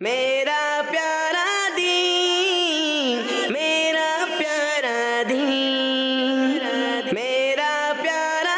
میرا پیارا دین، میرا پیارا دین، میرا پیارا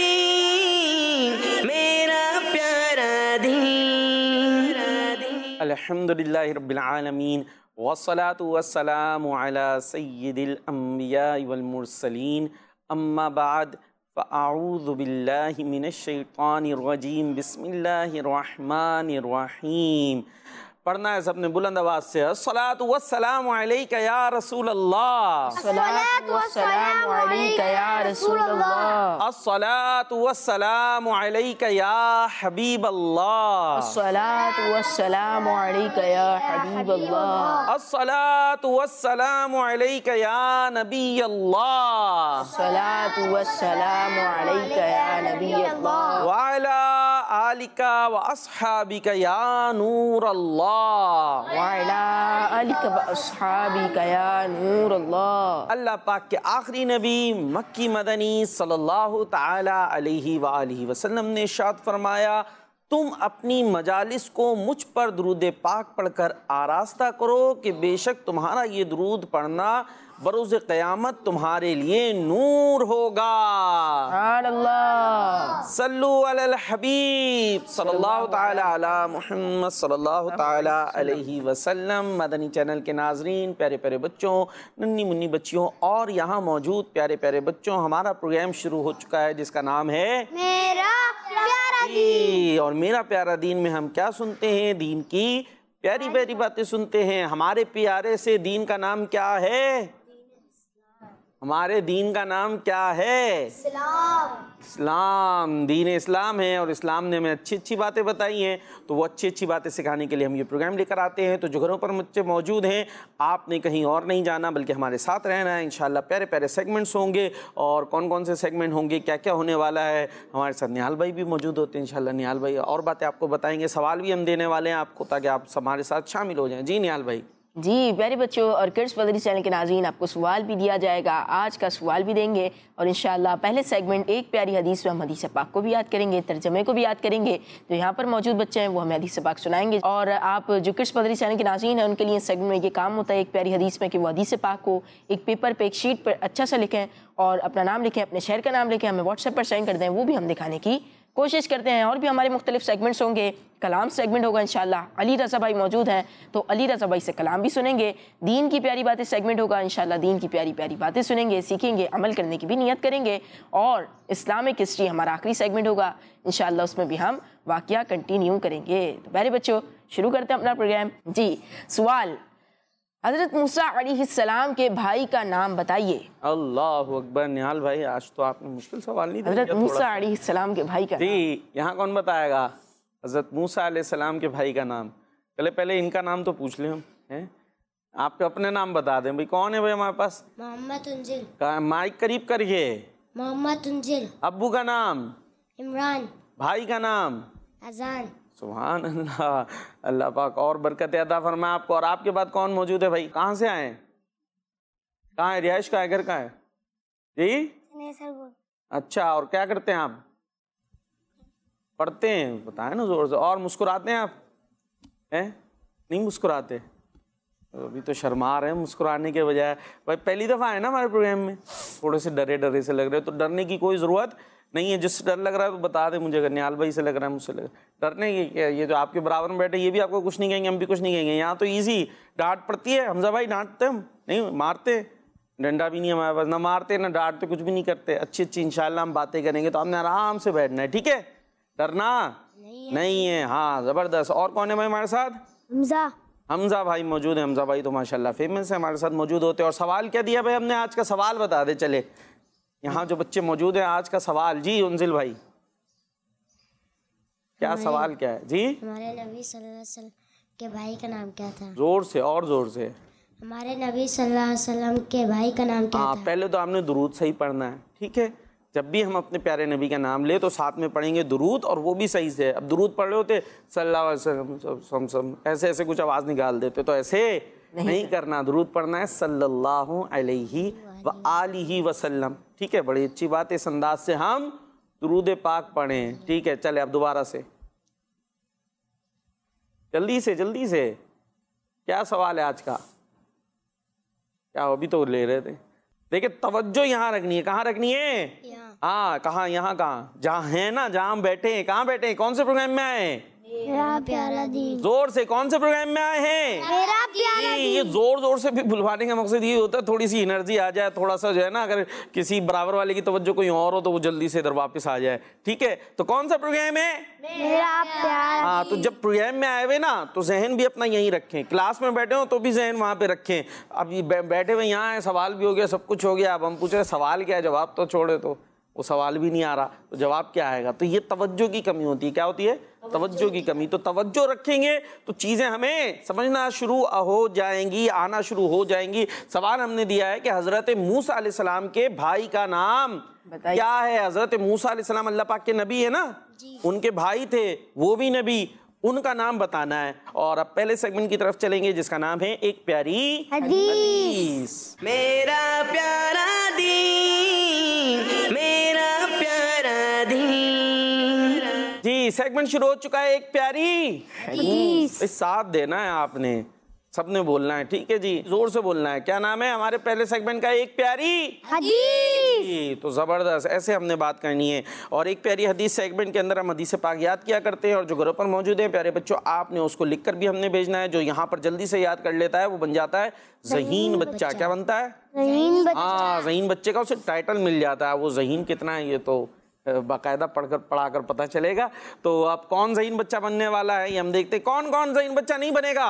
دین، میرا پیارا دین۔ الحمدللہ رب العالمین والصلاة والسلام علی سید الانبیاء والمرسلین، اما بعد فاعوذ باللہ من الشیطان الرجیم، بسم اللہ الرحمن الرحیم۔ پڑھنا ہے سب نے بلند آواز سے، الصلاۃ والسلام علیک یا رسول اللہ، الصلاۃ والسلام علیک یا رسول اللہ، الصلاۃ والسلام علیک یا حبیب اللہ، الصلاۃ والسلام علیک یا حبیب اللہ، الصلاۃ والسلام علیک یا نبی اللہ، الصلاۃ والسلام علیک یا نبی اللہ، وعلی آلک واصحابک یا نور اللہ، وعلی آلک واصحابک یا نور اللہ۔ اللہ پاک کے آخری نبی مکی مدنی صلی اللہ تعالی علیہ وآلہ وسلم نے ارشاد فرمایا، تم اپنی مجالس کو مجھ پر درود پاک پڑھ کر آراستہ کرو کہ بے شک تمہارا یہ درود پڑھنا بروز قیامت تمہارے لیے نور ہوگا۔ سبحان اللہ، صلو علی الحبیب صلی اللہ تعالی علی محمد صلی اللہ تعالی علیہ وسلم۔ مدنی چینل کے ناظرین، پیارے پیارے بچوں، ننھی منی بچیوں اور یہاں موجود پیارے پیارے بچوں، ہمارا پروگرام شروع ہو چکا ہے جس کا نام ہے میرا پیارا دین۔ اور میرا پیارا دین میں ہم کیا سنتے ہیں؟ دین کی پیاری پیاری باتیں سنتے ہیں۔ ہمارے پیارے سے دین کا نام کیا ہے؟ ہمارے دین کا نام کیا ہے؟ اسلام۔ دین اسلام ہے، اور اسلام نے ہمیں اچھی اچھی باتیں بتائی ہیں، تو وہ اچھی اچھی باتیں سکھانے کے لیے ہم یہ پروگرام لے کر آتے ہیں۔ تو جو گھروں پر بچے موجود ہیں، آپ نے کہیں اور نہیں جانا بلکہ ہمارے ساتھ رہنا ہے۔ انشاءاللہ پیارے پیارے سیگمنٹس ہوں گے، اور کون کون سے سیگمنٹ ہوں گے، کیا کیا ہونے والا ہے، ہمارے ساتھ نہال بھائی بھی موجود ہوتے ہیں۔ انشاءاللہ نہال بھائی اور باتیں آپ کو بتائیں گے، سوال بھی ہم دینے والے ہیں آپ کو تاکہ آپ ہمارے ساتھ شامل ہو جائیں۔ جی نہال بھائی۔ جی پیارے بچوں اور کڈس مدنی چینل کے ناظرین، آپ کو سوال بھی دیا جائے گا، آج کا سوال بھی دیں گے، اور انشاءاللہ پہلے سیگمنٹ ایک پیاری حدیث میں ہم حدیث پاک کو بھی یاد کریں گے، ترجمے کو بھی یاد کریں گے۔ تو یہاں پر موجود بچے ہیں وہ ہمیں حدیث پاک سنائیں گے، اور آپ جو کڈس مدنی چینل کے ناظرین ہیں ان کے لیے سیگمنٹ میں یہ کام ہوتا ہے ایک پیاری حدیث میں کہ وہ حدیث پاک کو ایک پیپر پہ ایک شیٹ پر اچھا سا لکھیں، اور اپنا نام لکھیں، اپنے شہر کا نام لکھیں، ہمیں واٹس ایپ پر سینڈ کر دیں، وہ بھی ہم دکھانے کی کوشش کرتے ہیں۔ اور بھی ہمارے مختلف سیگمنٹس ہوں گے، کلام سیگمنٹ ہوگا انشاءاللہ، علی رضا بھائی موجود ہیں تو علی رضا بھائی سے کلام بھی سنیں گے، دین کی پیاری باتیں سیگمنٹ ہوگا انشاءاللہ، دین کی پیاری پیاری باتیں سنیں گے، سیکھیں گے، عمل کرنے کی بھی نیت کریں گے، اور اسلامک ہسٹری ہمارا آخری سیگمنٹ ہوگا انشاءاللہ، اس میں بھی ہم واقعہ کنٹینیو کریں گے۔ تو پیارے بچوں شروع کرتے ہیں اپنا پروگرام۔ جی سوال، حضرت موسیٰ علیہ السلام کے بھائی کا نام بتائیے۔ اللہ اکبر، نہال بھائی آج تو آپ نے مشکل سوال نہیں دیا۔ حضرت موسیٰ علیہ السلام کے بھائی کا جی یہاں کون بتائے گا؟ حضرت موسیٰ علیہ السلام کے بھائی کا نام۔ چلے پہلے ان کا نام تو پوچھ لیں ہم، آپ کے اپنے نام بتا دیں بھائی، کون ہے بھائی ہمارے پاس؟ محمد انزل۔ مائک قریب کریے۔ محمد انزل۔ ابو کا نام؟ عمران۔ بھائی کا نام؟ اذان۔ سبحان اللہ، اللہ پاک اور برکت عطا فرمائے آپ کو۔ اور آپ کے بعد کون موجود ہے بھائی؟ کہاں سے آئے ہیں؟ کہاں ہے رہائش، کا ہے گھر کا ہے؟ جی اچھا، اور کیا کرتے ہیں آپ؟ پڑھتے ہیں، بتائیں نا زور سے۔ اور مسکراتے ہیں آپ؟ نہیں مسکراتے؟ ابھی تو شرما رہے ہیں مسکرانے کے بجائے۔ بھائی پہلی دفعہ آئے نا ہمارے پروگرام میں، تھوڑے سے ڈرے ڈرے سے لگ رہے، تو ڈرنے کی کوئی ضرورت نہیں ہے۔ جس سے ڈر لگ رہا ہے تو بتا دیں مجھے، اگر نہال بھائی سے لگ رہا ہے، مجھ سے لگ رہا ہے، ڈرنے کی کیا؟ یہ جو آپ کے برابر میں بیٹھے یہ بھی آپ کو کچھ نہیں کہیں گے، ہم بھی کچھ نہیں کہیں گے۔ یہاں تو ایزی، ڈانٹ پڑتی ہے، حمزہ بھائی ڈانٹتے ہم نہیں، مارتے، ڈنڈا بھی نہیں ہمارے پاس، نہ مارتے نہ ڈانٹتے، کچھ بھی نہیں کرتے۔ اچھی اچھی انشاءاللہ ہم باتیں کریں گے، تو ہم نے آرام سے بیٹھنا ہے، ٹھیک ہے؟ ڈرنا نہیں ہے۔ ہاں زبردست۔ اور کون ہے بھائی ہمارے ساتھ؟ حمزہ۔ حمزہ بھائی موجود ہیں۔ حمزہ بھائی تو ماشاءاللہ فیمس ہے، ہمارے ساتھ موجود ہوتے ہیں۔ اور سوال کیا دیا بھائی ہم نے؟ آج کا سوال بتا دے چلے، یہاں جو بچے موجود ہیں آج کا سوال۔ جی انزل بھائی کیا سوال کیا ہے؟ جی ہمارے نبی صلی اللہ علیہ وسلم کے بھائی کا نام کیا تھا؟ زور سے، اور زور سے۔ ہمارے نبی صلی اللہ علیہ وسلم کے بھائی کا نام کیا تھا؟ پہلے تو آپ نے درود صحیح پڑھنا ہے، ٹھیک ہے؟ جب بھی ہم اپنے پیارے نبی کا نام لے تو ساتھ میں پڑھیں گے درود، اور وہ بھی صحیح سے۔ اب درود پڑھ رہے ہوتے صلی اللہ علیہ وسلم ایسے ایسے کچھ آواز نکال دیتے، تو ایسے نہیں کرنا، درود پڑھنا ہے صلی اللہ علیہ وآلہ وسلم، ٹھیک ہے؟ بڑی اچھی بات ہے، اس انداز سے ہم درود پاک پڑھیں، ٹھیک ہے؟ چلے اب دوبارہ سے، جلدی سے جلدی سے۔ کیا سوال ہے آج کا؟ کیا ابھی تو لے رہے تھے. دیکھیں توجہ یہاں رکھنی ہے. کہاں رکھنی ہے؟ ہاں کہاں؟ یہاں کہاں؟ جہاں ہیں نا، جہاں ہم بیٹھے ہیں. کہاں بیٹھے ہیں؟ کون سے پروگرام میں آئے ہیں؟ میرا پیارا دین. زور سے کون سے پروگرام میں آئے ہیں؟ میرا پیارا دین. یہ زور زور سے بھی بلوانے کا مقصد یہ ہوتا ہے تھوڑی سی انرجی آ جائے, تھوڑا سا جو ہے نا, اگر کسی برابر والے کی توجہ کوئی اور ہو تو وہ جلدی سے ادھر واپس آ جائے. ٹھیک ہے, تو کون سا پروگرام ہے؟ میرا پیارا. ہاں, تو جب پروگرام میں آئے ہوئے نا تو ذہن بھی اپنا یہیں رکھیں. کلاس میں بیٹھے ہو تو بھی ذہن وہاں پہ رکھیں. اب بیٹھے ہوئے یہاں ہیں, سوال بھی ہو گیا, سب کچھ ہو گیا, اب ہم پوچھ رہے سوال کیا ہے, جواب تو چھوڑے, تو وہ سوال بھی نہیں آ رہا تو جواب کیا آئے گا؟ تو یہ توجہ کی کمی ہوتی ہے. کیا ہوتی ہے؟ توجہ کی کمی. تو توجہ رکھیں گے تو چیزیں ہمیں سمجھنا شروع ہو جائیں گی, آنا شروع ہو جائیں گی. سوال ہم نے دیا ہے کہ حضرت موسیٰ علیہ السلام کے بھائی کا نام کیا ہے؟ حضرت موسیٰ علیہ السلام اللہ پاک کے نبی ہے نا, ان کے بھائی تھے, وہ بھی نبی, ان کا نام بتانا ہے. اور اب پہلے سیگمنٹ کی طرف چلیں گے جس کا نام ہے ایک پیاری حدیث. میرا پیارا دین, میرا پیارا دین. جی سیگمنٹ شروع ہو چکا ہے, ایک پیاری حدیث. ساتھ دینا ہے آپ نے, سب نے بولنا ہے. ٹھیک ہے جی, زور سے بولنا ہے. کیا نام ہے ہمارے پہلے سیگمنٹ کا؟ ایک پیاری حدیث. تو زبردست, ایسے ہم نے بات کرنی ہے. اور ایک پیاری حدیث سیگمنٹ کے اندر ہم حدیث پاک یاد کیا کرتے ہیں, اور جو گھروں پر موجود ہیں پیارے بچوں, آپ نے اس کو لکھ کر بھی ہم نے بھیجنا ہے. جو یہاں پر جلدی سے یاد کر لیتا ہے وہ بن جاتا ہے ذہین بچہ. کیا بنتا ہے؟ ذہین بچہ. ہاں, ذہین بچے کا اسے ٹائٹل مل جاتا ہے. وہ ذہین کتنا ہے یہ تو باقاعدہ پڑھا کر پتہ چلے گا. تو اب کون ذہین بچہ بننے والا ہے یہ ہم دیکھتے ہیں. کون کون ذہین بچہ نہیں بنے گا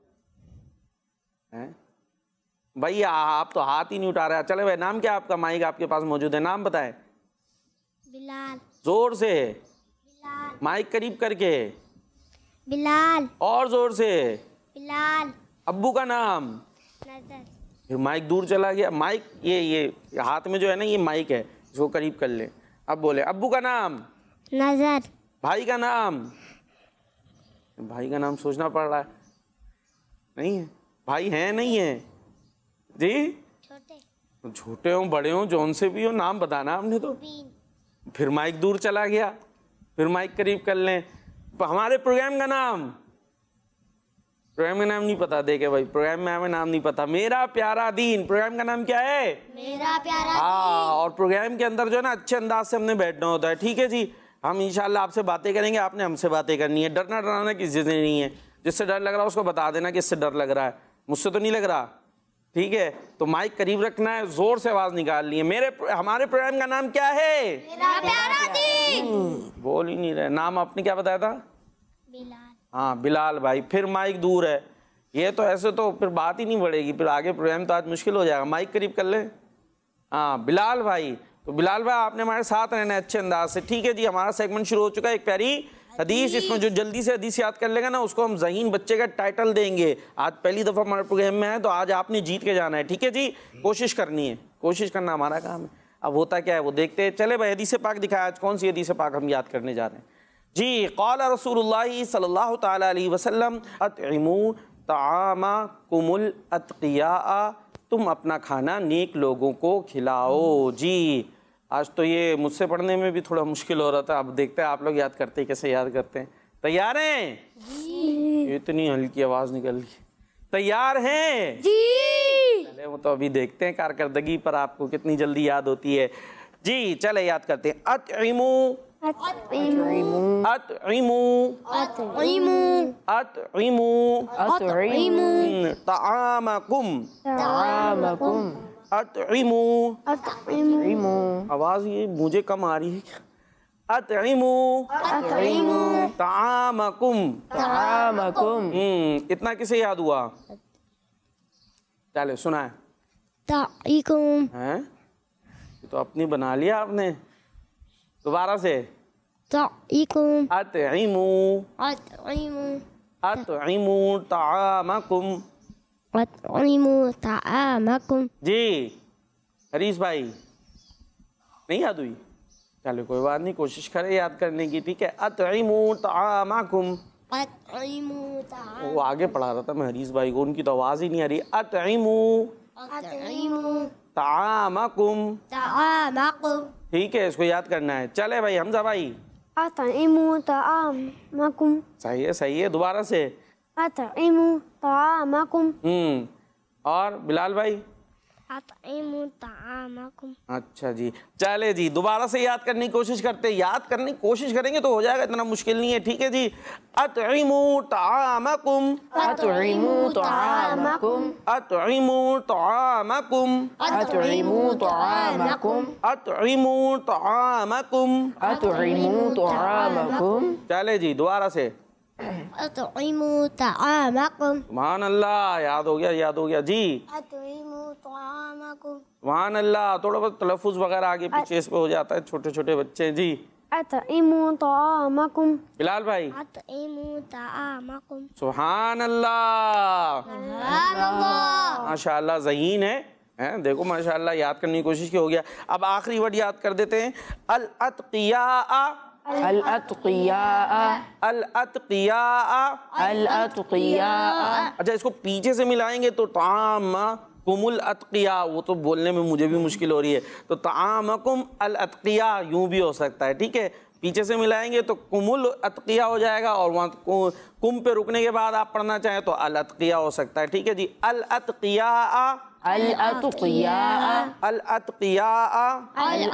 بھائی؟ آپ تو ہاتھ ہی نہیں اٹھا رہے. چلے بھائی, نام کیا آپ کا؟ مائک آپ کے پاس موجود ہے, نام بتائیں بلال. زور سے, بلال. مائک قریب کر کے, بلال. اور زور سے. بلال. ابو کا نام؟ نظر. پھر مائک دور چلا گیا. مائک یہ ہاتھ میں جو ہے نا یہ مائک ہے, اس کو قریب کر لیں. اب بولے ابو کا نام. نظر. بھائی کا نام؟ بھائی کا نام سوچنا پڑ رہا ہے. نہیں ہے بھائی؟ ہیں نہیں ہیں جی؟ چھوٹے. چھوٹے ہوں بڑے ہوں جون سے بھی ہو, نام بتانا ہم نے تو. پھر مائک دور چلا گیا, پھر مائک قریب کر لیں. ہمارے پروگرام کا نام نہیں پتا. دیکھے بھائی, پروگرام میں ہمیں نام نہیں پتا. میرا پیارا دین پروگرام کا نام کیا ہے؟ میرا پیارا. ہاں, اور پروگرام کے اندر جو ہے نا اچھے انداز سے ہم نے بیٹھنا ہوتا ہے. ٹھیک ہے جی, ہم انشاءاللہ آپ سے باتیں کریں گے, آپ نے ہم سے باتیں کرنی ہے. ڈرنا ڈرانا کسی سے نہیں ہے. جس سے ڈر لگ رہا ہے اس کو بتا دینا کہ اس سے ڈر لگ رہا ہے, مجھ سے تو نہیں لگ رہا. ٹھیک ہے, تو مائک قریب رکھنا ہے, زور سے آواز نکالنی ہے. ہمارے پروگرام کا نام کیا ہے؟ میرا پیارا دین. بول ہی نہیں رہے. نام آپ نے کیا بتایا تھا؟ بلال. ہاں بلال بھائی. پھر مائک دور ہے, یہ تو ایسے تو پھر بات ہی نہیں بڑھے گی, پھر آگے پروگرام تو آج مشکل ہو جائے گا. مائک قریب کر لیں. ہاں بلال بھائی. تو بلال بھائی آپ نے ہمارے ساتھ رہنا ہے اچھے انداز سے. ٹھیک ہے جی, ہمارا سیگمنٹ شروع ہو چکا ہے ایک پیاری حدیث. اس میں جو جلدی سے حدیث یاد کر لے گا نا اس کو ہم ذہین بچے کا ٹائٹل دیں گے. آج پہلی دفعہ ہمارے پروگرام میں ہے تو آج آپ نے جیت کے جانا ہے. ٹھیک ہے جی, کوشش کرنی ہے, کوشش کرنا ہمارا کام ہے. اب ہوتا کیا ہے وہ دیکھتے ہیں. چلے بھائی حدیث پاک دکھایا, آج کون سی حدیث پاک ہم یاد کرنے جا رہے ہیں جی. قال رسول اللہ صلی اللہ تعالی علیہ وسلم اطعموا طعامکم الاتقیاء, تم اپنا کھانا نیک لوگوں کو کھلاؤ. جی آج تو یہ مجھ سے پڑھنے میں بھی تھوڑا مشکل ہو رہا تھا. اب دیکھتے ہیں آپ لوگ یاد کرتے ہیں کیسے یاد کرتے ہیں. تیار ہیں؟ جی. اتنی ہلکی آواز نکل گئی. تیار ہیں؟ جی. چلے وہ تو ابھی دیکھتے ہیں کارکردگی پر آپ کو کتنی جلدی یاد ہوتی ہے. جی چلے یاد کرتے ہیں. اطعموا اطعموا اطعموا طعامکم اطعموا. آواز یہ مجھے کم آ رہی ہے کیا؟ اطعموا طعامکم. اتنا کسے یاد ہوا؟ چلے سنا ہے تو اپنی بنا لیا آپ نے. دوبارہ سے اطعموا طعامکم. جی حریث بھائی نہیں یاد ہوئی؟ چلو کوئی بات نہیں, کوشش کرے یاد کرنے کی. ٹھیک ہے, اطعموا طعامکم. وہ آگے پڑھا رہا تھا میں حریث بھائی کو, ان کی تو آواز ہی نہیں آ رہی. اطعموا طعامکم. ٹھیک ہے, اس کو یاد کرنا ہے. چلے بھائی حمزہ بھائی. اطعموا طعامکم. صحیح ہے, صحیح ہے. دوبارہ سے अतइमु ताअमकुम। और बिलाल भाई? अतइमु ताअमकुम। अच्छा जी, चले जी दोबारा से याद करने की कोशिश करते हैं। याद करने की कोशिश करेंगे तो हो जाएगा, इतना मुश्किल नहीं है, ठीक है जी। अतइमु ताअमकुम। अतइमु ताअमकुम। अतइमु ताअमकुम। अतइमु ताअमकुम। अतइमु ताअमकुम। अतइमु ताअमकुम। चले जी दोबारा से। अतइमु ताअमकुम। सुभान अल्लाह, याद हो गया, याद हो गया जी। अतइमु ताअमकुम। सुभान अल्लाह, थोड़ा बहुत तलफ़ुज़ वगैरह आगे पीछे इस पे हो जाता है, छोटे छोटे बच्चे जी। अतइमु ताअमकुम। बिलाल भाई? अतइमु ताअमकुम। सुभान अल्लाह, माशाअल्लाह, ज़हीन है, देखो माशाअल्लाह, याद करने की कोशिश की, हो गया। अब आखिरी वर्ड याद कर देते हैं, अल अतकिया। अल अतकिया। अल अतकिया। अल अतकिया। अच्छा, इसको पीछे से मिलाएंगे तो ताअमकुमुल अतकिया, वो तो बोलने में मुझे भी मुश्किल हो रही है, तो ताअमकुम अल अतकिया यूं भी हो सकता है, ठीक है। पीछे से मिलाएंगे तो कुमुल अतकिया हो जाएगा, और वहाँ कुम पे रुकने के बाद आप पढ़ना चाहें तो अल अतकिया हो सकता है, ठीक है जी। अल अतकिया। अल अतकिया। अल अतकिया। अल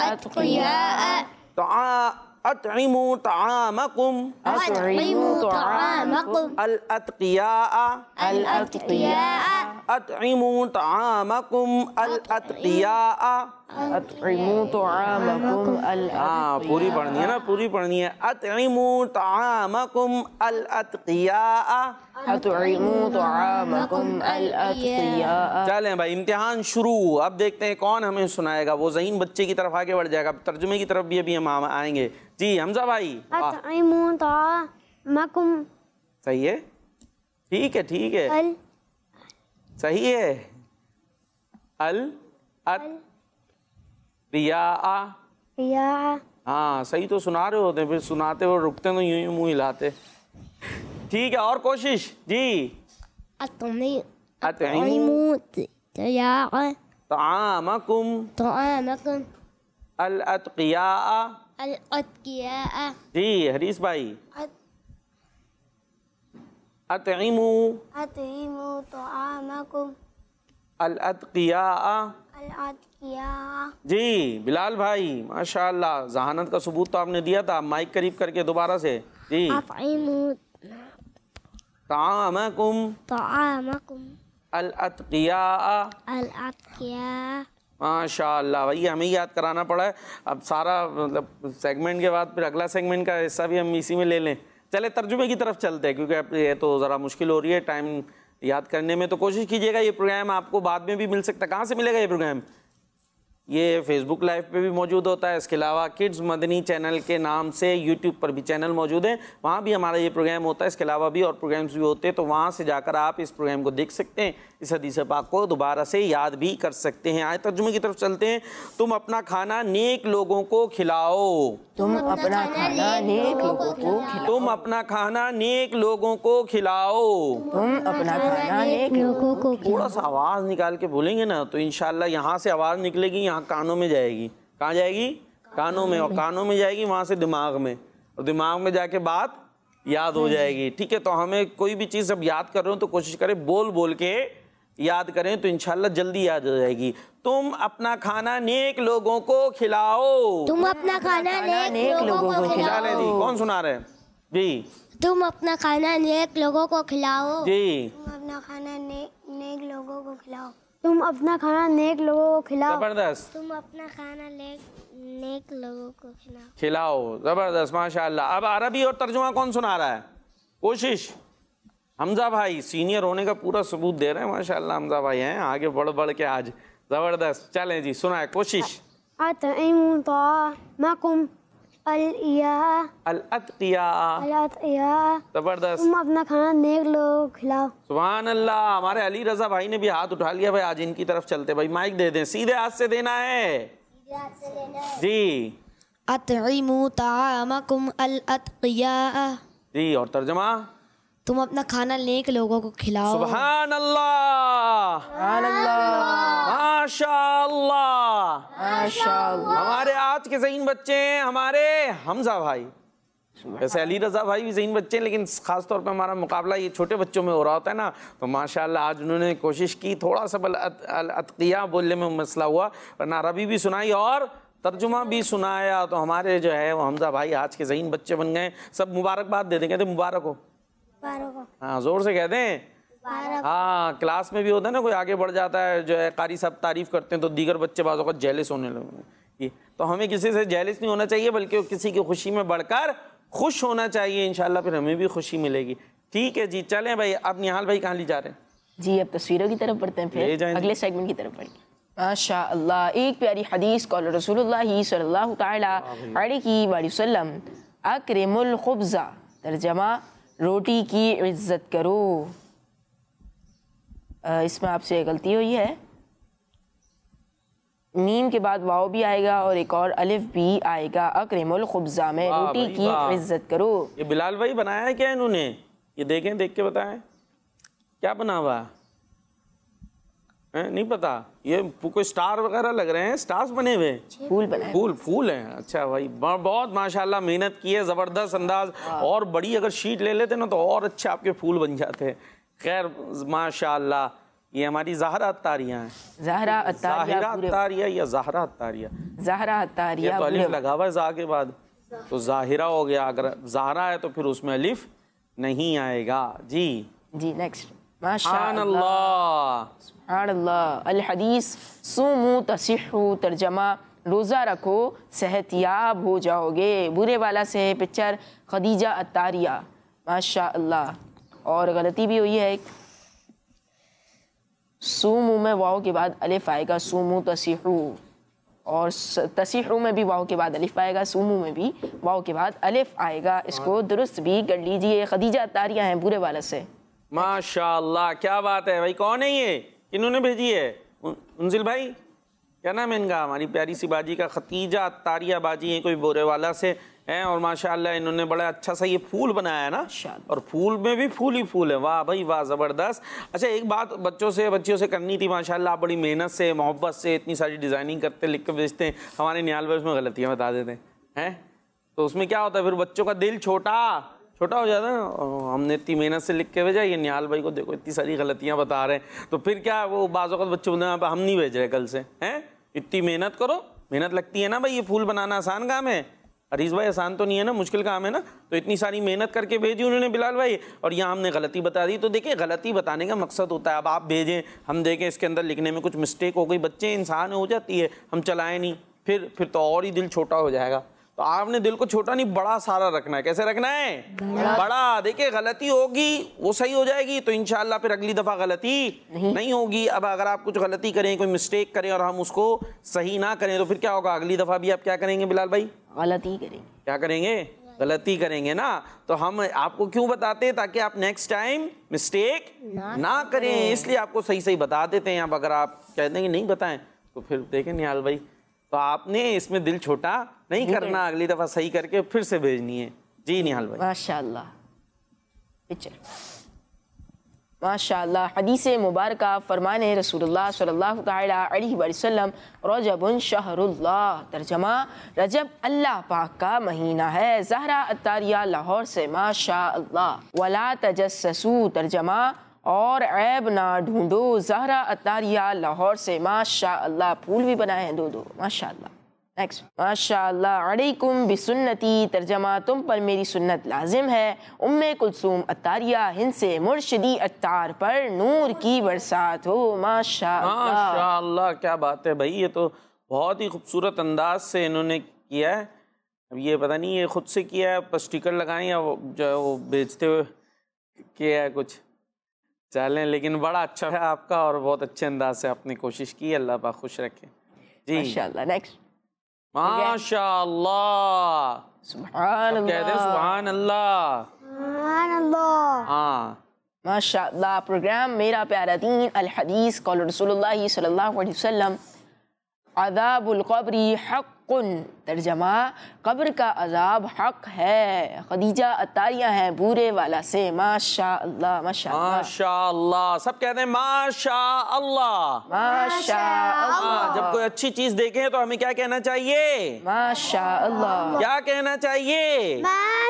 अतकिया। अतइमु ताअमकुम। अतइमु ताअमकुम। अल अतकिया। अल अतकिया। अतइमु ताअमकुम। अल अतकिया। अतइमु ताअमकुम। अल हाँ, पूरी पढ़नी है ना, पूरी पढ़नी है। अतइमु ताअमकुम अल अतकिया। अतइमु ताअमकुम अल अतकिया। चलें भाई, इम्तिहान शुरू। अब देखते हैं कौन हमें सुनाएगा, वो ज़हीन बच्चे की तरफ आगे बढ़ जाएगा। तर्जुमे की तरफ भी अभी हम आएंगे जी। हमजा भाई? अतइमु ताअमकुम। सही है, ठीक है, ठीक है, सही है। अल अतकिया। हाँ, सही तो सुना रहे होते, फिर सुनाते हुए रुकते तो यूं यूं मुंह हिलाते। ठीक है, और कोशिश जी। अतइमु ताअमकुम ताअमकुम। अल अतकिया। अल अतकिया। जी हरीस भाई? अतइमु ताअमकुम अल अतकिया। अल अतकिया। जी बिलाल भाई, माशाअल्लाह, जहानत का सबूत तो आपने दिया था। माइक करीब करके दोबारा से जी। अतइमु ताअमकुम ताअमकुम अल अतकिया। अल अतकिया। माशाअल्लाह, वही हमें याद कराना पड़ा है। अब सारा मतलब सेगमेंट के बाद फिर अगला सेगमेंट का हिस्सा भी हम इसी में ले लें। चले तर्जुमे की तरफ चलते हैं, क्योंकि अब ये तो ज़रा मुश्किल हो रही है टाइम याद करने में। तो कोशिश कीजिएगा, ये प्रोग्राम आपको बाद में भी मिल सकता है। कहाँ से मिलेगा ये प्रोग्राम? ये फेसबुक लाइव पे भी मौजूद होता है, इसके अलावा किड्स मदनी चैनल के नाम से यूट्यूब पर भी चैनल मौजूद है, वहाँ भी हमारा ये प्रोग्राम होता है। इसके अलावा भी और प्रोग्राम्स भी होते हैं, तो वहाँ से जाकर आप इस प्रोग्राम को देख सकते हैं, इस हदीस पाक को दोबारा से याद भी कर सकते हैं। आए तर्जुमे की तरफ चलते हैं। तुम अपना खाना नेक लोगों को खिलाओ। तुम अपना खाना नेक लोगों को खिलाओ। तुम अपना खाना नेक लोगों को खिलाओ। तुम अपना खाना नेक लोगों को थोड़ा सा आवाज़ निकाल के बोलेंगे ना तो इंशाल्लाह यहाँ से आवाज़ निकलेगी, यहाँ कानों में जाएगी। कहाँ जाएगी? कानों में, और कानों में जाएगी वहाँ से दिमाग में, और दिमाग में जाके बात याद हो जाएगी। ठीक है, तो हमें कोई भी चीज़ जब याद कर रहे हो तो कोशिश करें बोल बोल के याद करें, तो इंशाल्लाह जल्दी याद हो जाएगी। तुम अपना खाना नेक लोगों को खिलाओ। तुम अपना खाना नेक लोगों को खिलाओ। चलें जी, कौन सुना रहे हैं जी? तुम अपना खाना नेक लोगों को खिलाओ। जी, तुम अपना खाना नेक लोगों को खिलाओ। तुम अपना खाना नेक लोगों को खिलाओ। जबरदस्त। तुम अपना खाना नेक लोगों को खिलाओ। खिलाओ, जबरदस्त, माशाल्लाह। अब अरबी और तर्जुमा कौन सुना रहा है? कोशिश। हमजा भाई सीनियर होने का पूरा सबूत दे रहे हैं, माशाल्लाह। हमजा भाई हैं आगे बढ़ बढ़ के आज, जबरदस्त। चलें जी, सुनाए, कोशिश। अतइमु ताअमकुम अल अतकिया। जबरदस्त, तुम अपना खाना नेक लोगों को खिलाओ। सुभान अल्लाह। हमारे अली रजा भाई ने भी हाथ उठा लिया भाई, आज इनकी तरफ चलते भाई। माइक दे दें, सीधे हाथ से देना है जी। अतइमु ताअमकुम अल अतकिया। जी, और तर्जमा? तुम अपना खाना नेक लोगों को खिलाओ। सुभान अल्लाह, माशाअल्लाह, माशाअल्लाह। हमारे आज के ज़हीन बच्चे हैं हमारे हमजा भाई। ویسے علی رضا بھائی بھی ذہین بچے ہیں، لیکن خاص طور پہ ہمارا مقابلہ یہ چھوٹے بچوں میں ہو رہا ہوتا ہے نا، تو ماشاءاللہ آج انہوں نے کوشش کی، تھوڑا سا الاتقیاء بولنے میں مسئلہ ہوا، ورنہ عربی بھی سنائی اور ترجمہ بھی سنایا، تو ہمارے جو ہے وہ حمزہ بھائی آج کے ذہین بچے بن گئے. سب مبارکباد دے دیں، کہتے ہیں مبارک ہو. ہاں زور سے کہتے ہیں. ہاں کلاس میں بھی ہوتا ہے نا، کوئی آگے بڑھ جاتا ہے جو ہے، قاری صاحب تعریف کرتے ہیں تو دیگر بچے بعض اوقات جیلس ہونے لگے. تو ہمیں کسی سے جیلس نہیں ہونا چاہیے، بلکہ کسی کی خوشی میں بڑھ کر خوش ہونا چاہیے، انشاءاللہ پھر ہمیں بھی خوشی ملے گی. ٹھیک ہے جی، چلیں بھائی. اب نہال بھائی کہاں لے جا رہے ہیں؟ جی اب تصویروں کی طرف بڑھتے ہیں، پھر اگلے سیگمنٹ کی طرف بڑھیں. ماشاء اللہ، ایک پیاری حدیث قول رسول اللہ صلی اللہ تعالیٰ علیہ وآلہ وسلم، اکرم الخبز، ترجمہ روٹی کی عزت کرو. اس میں آپ سے غلطی ہوئی ہے، میم کے بعد واو بھی آئے گا اور ایک اور الف بھی آئے گا. اکرم الخبزہ میں روٹی کی عزت کرو. یہ بلال بھائی بنایا ہے کیا انہوں نے؟ یہ دیکھیں، دیکھ کے بتائیں کیا بنا ہوا ہے. نہیں پتا، یہ کوئی سٹار وغیرہ لگ رہے ہیں، سٹارز بنے ہوئے، پھول بنا، پھول ہیں. اچھا بھائی، بہت ماشاءاللہ محنت کی ہے، زبردست انداز. اور بڑی اگر شیٹ لے لیتے نا تو اور اچھے آپ کے پھول بن جاتے ہیں. خیر ماشاءاللہ، یہ ہماری زہرا عطاریہ ہیں. زہرا عطاریہ یا زہرا عطاریہ؟ زہرا عطاریہ. یہ تو الف لگا ہوا ہے زا کے بعد، تو ظاہرہ ہو گیا. اگر زہرا ہے تو پھر اس میں الف نہیں آئے گا. جی نیکسٹ. ماشاء اللہ، سبحان اللہ. الحدیث صوموا تصحوا، ترجمہ روزہ رکھو صحت یاب ہو جاؤ گے. برے والا سے ہے پکچر، خدیجہ عطاریہ. ماشاء اللہ. اور غلطی بھی ہوئی ہے ایک، صوموا میں واو کے بعد الف آئے گا، صوموا تصحوا، اور تصحوا میں بھی واو کے بعد الف آئے گا، صوموا میں بھی واو کے بعد الف آئے گا. اس کو درست بھی کر لیجئے. خدیجہ عطاریہ ہیں برے والا سے. ماشاء اللہ، کیا بات ہے بھائی. کون ہے یہ؟ انہوں نے بھیجی ہے؟ انزل بھائی کیا نام ہے ان کا؟ ہماری پیاری سی باجی کا خدیجہ عطاریہ باجی ہیں، کوئی بورے والا سے ہیں. اور ماشاءاللہ انہوں نے بڑا اچھا سا یہ پھول بنایا ہے نا، اور پھول میں بھی پھول ہی پھول ہے. واہ بھائی واہ، زبردست. اچھا ایک بات بچیوں سے کرنی تھی. ماشاءاللہ آپ بڑی محنت سے، محبت سے اتنی ساری ڈیزائننگ کرتے، لکھ کے بھیجتے ہیں. ہمارے نہال بھائی اس میں غلطیاں بتا دیتے ہیں، تو اس میں کیا ہوتا ہے پھر بچوں کا دل چھوٹا ہو جاتا ہے نا. ہم نے اتنی محنت سے لکھ کے بھیجا، یہ نہال بھائی کو دیکھو اتنی ساری غلطیاں بتا رہے ہیں. تو پھر کیا وہ بعض اوقات بچے بولتے ہیں ہم نہیں بھیج رہے کل سے. اتنی محنت کرو، محنت لگتی ہے نا بھائی. یہ پھول بنانا آسان کام ہے عریض بھائی؟ آسان تو نہیں ہے نا، مشکل کام ہے نا. تو اتنی ساری محنت کر کے بھیجی انہوں نے بلال بھائی، اور یہاں ہم نے غلطی بتا دی. تو دیکھیں غلطی بتانے کا مقصد ہوتا ہے. اب آپ بھیجیں، ہم دیکھیں اس کے اندر لکھنے میں کچھ مسٹیک ہو گئی، بچے انسان ہو جاتی ہے، ہم چلائیں نہیں، پھر تو اور ہی دل چھوٹا ہو جائے گا. تو آپ نے دل کو چھوٹا نہیں بڑا سارا رکھنا ہے. کیسے رکھنا ہے؟ بڑا. دیکھیں غلطی ہوگی وہ صحیح ہو جائے گی تو انشاءاللہ پھر اگلی دفعہ غلطی نہیں ہوگی. اب اگر آپ کچھ غلطی کریں، کوئی مسٹیک کریں اور ہم اس کو صحیح نہ کریں تو پھر کیا ہوگا؟ اگلی دفعہ بھی آپ کیا کریں گے بلال بھائی؟ غلطی کریں گے. کیا کریں گے؟ غلطی کریں گے نا. تو ہم آپ کو کیوں بتاتے ہیں؟ تاکہ آپ نیکسٹ ٹائم مسٹیک نہ کریں، اس لیے آپ کو صحیح بتا دیتے ہیں. اب اگر آپ کہہ دیں کہ نہیں بتائیں تو پھر دیکھیں نہال بھائی، تو آپ نے اس میں دل چھوٹا نہیں کرنا، اگلی دفعہ صحیح کر کے پھر سے بھیجنی ہے. جی نہال بھائی. ماشاءاللہ. ماشاءاللہ. حدیث مبارکہ فرمان رسول اللہ صلی اللہ تعالیٰ علیہ وسلم، رجب شہر اللہ، ترجمہ رجب اللہ پاک کا مہینہ ہے. زہرا عطاریہ لاہور سے. ماشاءاللہ. ولا تجسسوا، ترجمہ اور عیب نہ ڈھونڈو. زہرا عطاریہ لاہور سے. ماشاءاللہ. پھول بھی بنائے ہیں دو. ماشاءاللہ. نیکسٹ. ماشاءاللہ. علیکم بسنتی، ترجمہ تم پر میری سنت لازم ہے. کلثوم عطاریہ ہند سے. مرشدی عطار پر نور کی برسات ہو. ماشاءاللہ. ماشاءاللہ. کیا بات ہے بھائی، یہ تو بہت ہی خوبصورت انداز سے انہوں نے کیا ہے. اب یہ پتہ نہیں یہ خود سے کیا ہے، بس اسٹیکر لگائیں یا جو ہے وہ بیچتے ہوئے کیا ہے کچھ، چلیں. لیکن بڑا اچھا ہے آپ کا، اور بہت اچھے انداز سے آپ نے کوشش کی. اللہ پاک خوش رکھے. جی ماشاءاللہ. نیکسٹ. ماشاءاللہ. سبحان اللہ. کہتے ہیں سبحان اللہ. سبحان اللہ. ہاں ماشاءاللہ. پروگرام میرا پیارا دین الحدیث قول رسول اللہ صلی اللہ علیہ وسلم، عذاب القبر حق، ترجمہ قبر کا عذاب حق ہے. خدیجہ عطاریہ ہیں بورے والا سے. ماشاءاللہ. ماشاءاللہ. ماشاءاللہ. سب کہتے ہیں ماشاءاللہ. ماشاءاللہ. جب کوئی اچھی چیز دیکھیں تو ہمیں کیا کہنا چاہیے؟ ماشاءاللہ. کیا کہنا چاہیے؟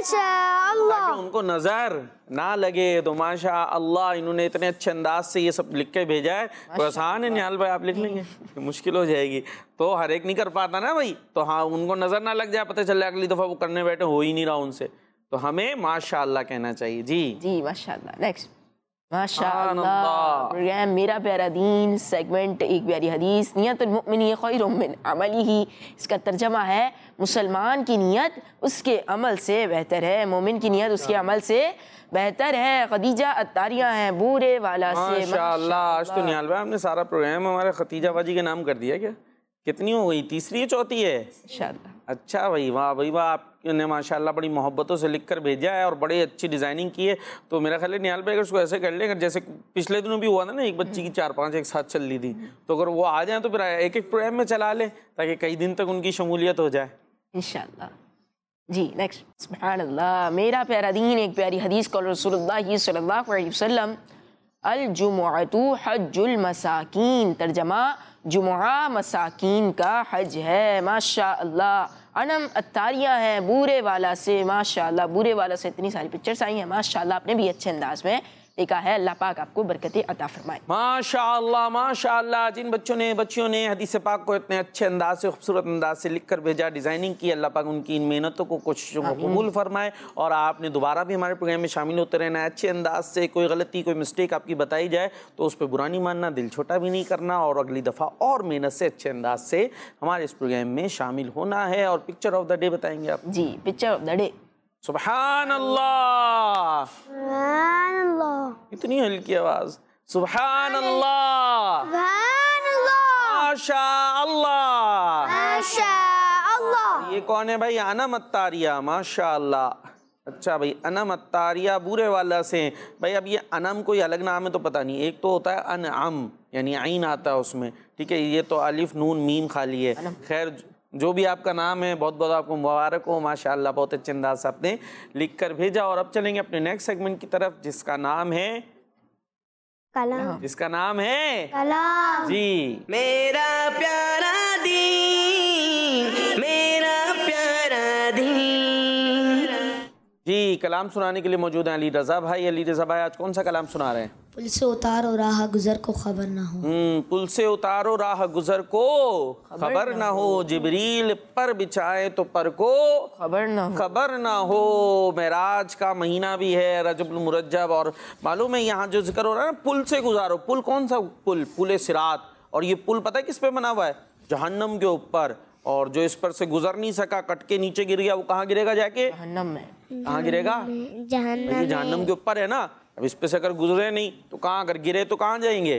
माशा अल्लाह। ताकि उनको नजर ना लगे। तो माशा अल्लाह, इन्होंने इतने अच्छे अंदाज से ये सब लिख के भेजा है। तो आसान है निहाल भाई, आप लिख लेंगे? मुश्किल हो जाएगी, तो हर एक नहीं कर पाता ना भाई। तो हाँ, उनको नजर ना लग जाए, पता चल जाए अगली दफा वो करने बैठे हो ही नहीं रहा उनसे। तो हमें माशा अल्लाह कहना चाहिए। जी माशा अल्लाह। नेक्स्ट, माशा अल्लाह। प्रोग्राम मेरा प्यारा दीन, सेगमेंट एक प्यारी हदीस। नियतुल मुमिनी खैरुम मिन अमलिही। इसका तर्जमा है, मुसलमान की नियत उसके अमल से बेहतर है, मोमिन की नियत उसके अमल से बेहतर है। खदीजा अत्तारिया हैं बूरे वाला से। माशाअल्लाह। आज तो निहाल भाई आपने सारा प्रोग्राम हमारे खतीजा बाजी के नाम कर दिया। क्या कितनी हो गई? तीसरी है, चौथी है? इंशाअल्लाह। अच्छा भाई, वाह भाई वाह, आपने माशाल्लाह बड़ी मोहब्बतों से लिख कर भेजा है और बड़ी अच्छी डिज़ाइनिंग की है। तो मेरा ख्याल है निहाल भाई अगर उसको ऐसे कर ले, अगर जैसे पिछले दिनों भी हुआ था ना, एक बच्ची की 4-5 एक साथ चल रही थी, तो अगर वो आ जाए तो फिर एक एक प्रोग्राम में चला ले, ताकि कई दिन तक उनकी शमूलियत हो जाए इंशाअल्लाह। जी नेक्स्ट, सुभान अल्लाह। मेरा प्यारा दीन, एक प्यारी हदीस कौल रसूलुल्लाह सल्लल्लाहु अलैहि वसल्लम, अल जुमुअतु हज्जुल मसाकीन। तर्जमा, जुमुआ मसाकीन का हज है। माशा अल्लाह। अनम अत्तारिया है बूरे वाला से। माशा अल्लाह, बूरे वाला से इतनी सारी पिक्चर्स आई हैं। माशा अल्लाह, आपने भी अच्छे अंदाज में लिखा है। अल्लाह पाक आपको बरकतें अता फरमाए। माशा अल्लाह माशा अल्लाह। जिन बच्चियों ने हदीस पाक को इतने अच्छे अंदाज से, खूबसूरत अंदाज से लिख कर भेजा, डिज़ाइनिंग की, अल्लाह पाक उनकी इन मेहनतों को, कोशिशों को कबूल फरमाए। और आपने दोबारा भी हमारे प्रोग्राम में शामिल होते रहना है। अच्छे अंदाज से कोई गलती, कोई मिस्टेक आपकी बताई जाए तो उस पर बुरा नहीं मानना, दिल छोटा भी नहीं करना, और अगली दफ़ा और मेहनत से, अच्छे अंदाज से हमारे इस प्रोग्राम में शामिल होना है। और पिक्चर ऑफ द डे बताएंगे आप? जी, पिक्चर ऑफ द डे। सुभान अल्लाह, सुभान अल्लाह, इतनी हल्की आवाज। सुभान अल्लाह, सुभान अल्लाह, माशा अल्लाह, माशा अल्लाह। ये कौन है भाई? अनम अत्तारिया। माशा अल्लाह। अच्छा भाई, अनम अत्तारिया बूरे वाला से। भाई अब ये अनम कोई अलग नाम है तो पता नहीं। एक तो होता है अनअम, यानी आइन आता है उसमें, ठीक है। ये तो अलिफ नून मीम खाली है। खैर, जो भी आपका नाम है, बहुत बहुत आपको मुबारक हो। माशाअल्लाह, बहुत अच्छे अंदाज से आपने लिख कर भेजा। और अब चलेंगे अपने नेक्स्ट सेगमेंट की तरफ, जिसका नाम है कलाम। जिसका नाम है कलाम। जी, मेरा प्यारा दीन, मेरा प्यारा दीन। जी कलाम सुनाने के लिए मौजूद हैं अली रज़ा भाई। अली रज़ा भाई, आज कौन सा कलाम सुना रहे हैं? पुल से उतारो राह गुजर को खबर ना हो। पुल से उतारो राह गुजर को खबर ना हो, जिब्रील पर बिछाए तो पर को खबर ना हो। मेराज का महीना भी है, रजबुल मुरज्जब, और मालूम है यहाँ जो जिक्र हो रहा है ना, पुल से गुजारो। पुल कौन सा पुल? पुल सिरात। और ये पुल पता है किस पे बना हुआ है? जहन्नम के ऊपर। और जो इस पर से गुजर नहीं सका, कट के नीचे गिर गया, वो कहाँ गिरेगा जाके? जहन्नम में। कहाँ गिरेगा? जहन्नम। जहन्नम के ऊपर है ना। अब इस पे से अगर गुजरे नहीं तो कहाँ, अगर गिरे तो कहाँ जाएंगे?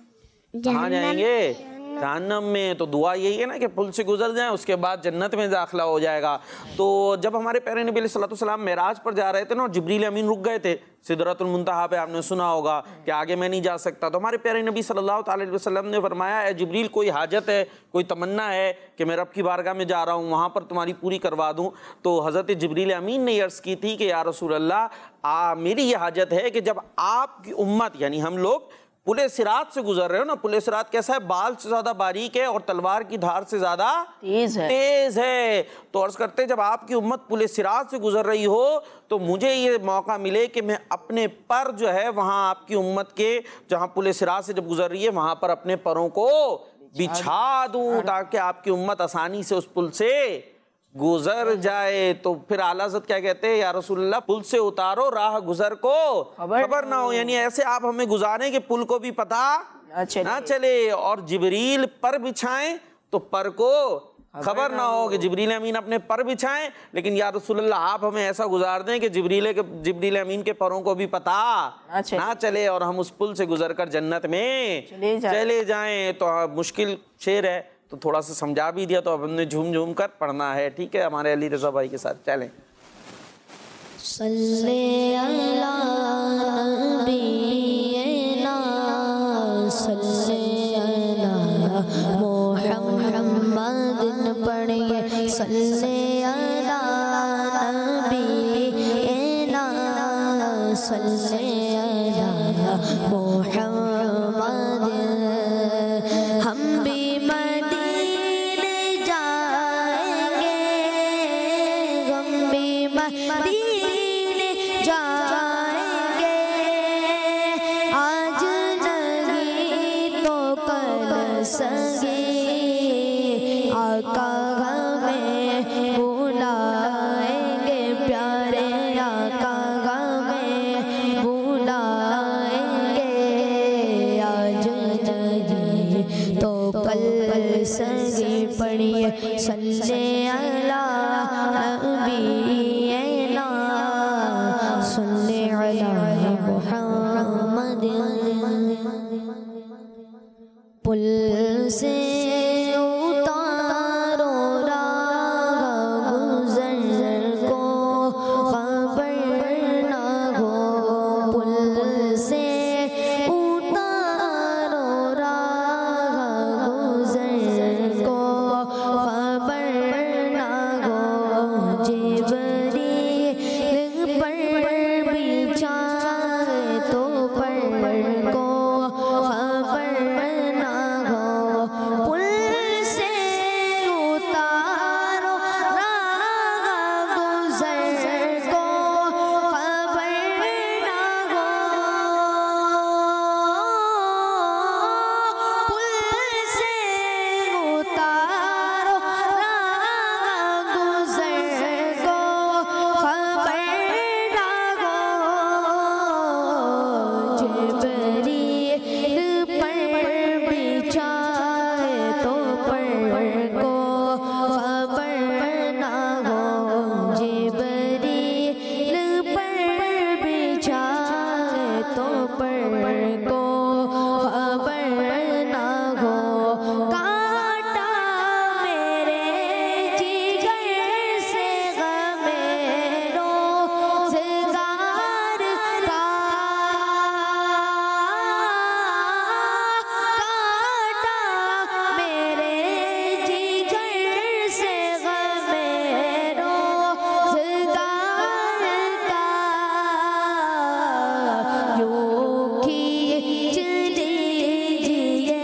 कहाँ जाएंगे? जहन्नम में। तो दुआ यही है ना कि पुल से गुजर जाएं, उसके बाद जन्नत में दाखिला हो जाएगा। तो जब हमारे प्यारे नबी सल्लल्लाहु अलैहि वसल्लम मेराज पर जा रहे थे ना, और जिब्रील अमीन रुक गए थे सिदरतुल मुंतहा पे, आपने सुना होगा कि आगे मैं नहीं जा सकता। तो हमारे प्यारे नबी सल्लल्लाहु अलैहि वसल्लम ने फरमाया, ए जिब्रील, कोई हाजत है, कोई तमन्ना है कि मैं रब की बारगाह में जा रहा हूँ, वहाँ पर तुम्हारी पूरी करवा दूँ? तो हज़रत जिब्रील अमीन ने अर्ज़ की थी कि या रसूल अल्लाह, मेरी ये हाजत है कि जब आपकी उम्मत, यानी हम लोग, पुले सिरात से गुजर रहे हो ना, पुले सिरात कैसा है? बाल से ज्यादा बारीक है और तलवार की धार से ज्यादा तेज है। तो अर्ज करते, जब आपकी उम्मत पुले सिरात से गुजर रही हो तो मुझे ये मौका मिले कि मैं अपने पर जो है वहां आपकी उम्मत के, जहां पुले सिरात से जब गुजर रही है, वहां पर अपने परों को बिछा दूं, ताकि आपकी उम्मत आसानी से उस पुल से गुजर जाए। तो फिर आला हज़रत क्या कहते हैं? या रसूलल्लाह, पुल से उतारो राह गुजर को खबर ना हो, यानी ऐसे आप हमें गुजारें कि पुल को भी पता ना चले, और जिब्रील पर बिछाएं तो पर को खबर ना हो, कि जिब्रील अमीन अपने पर बिछाएं, लेकिन या रसूलल्लाह आप हमें ऐसा गुजार दें कि जिब्रील अमीन के परों को भी पता ना चले, और हम उस पुल से गुजर कर जन्नत में चले जाएं। तो मुश्किल शेर है, तो थोड़ा सा समझा भी दिया, तो अब हमने झूम झूम कर पढ़ना है, ठीक है, हमारे अली रज़ा भाई के साथ। चलें। सल्ले अला नबीना, सल्ले अला मुहम्मद पढ़िए, सल्ले अला नबीना, सल्ले अला मुहम्मद। हम भी मदीने जाएंगे, हम भी मदीने آقا ہمیں بلائیں گے، پیارے آقا ہمیں بلائیں گے، آج نہیں تو کل سگے پڑھیے صلی علی نبینا صلی علی محمد۔ پل سے اتارو راہ گزر کو خبر نہ ہو، پل سے اتارو راہ گزر کو خبر نہ ہو، جبریل پر بچھائے تو پر کو خبر نہ ہو، پل سے اتارو راہ گزر کو خبر نہ ہو، پل سے اتارو راہ گزر کو خبر نہ ہو، جبریل پر بچھائے تو پر کو خبر نہ ہو، جبریل پر بچھائے تو پر کو خبر نہ ہو، کانٹا میرے جگر سے غم روزگار کا، کانٹا میرے جگر سے غم روزگار کا، یوں کھینچ لیجیے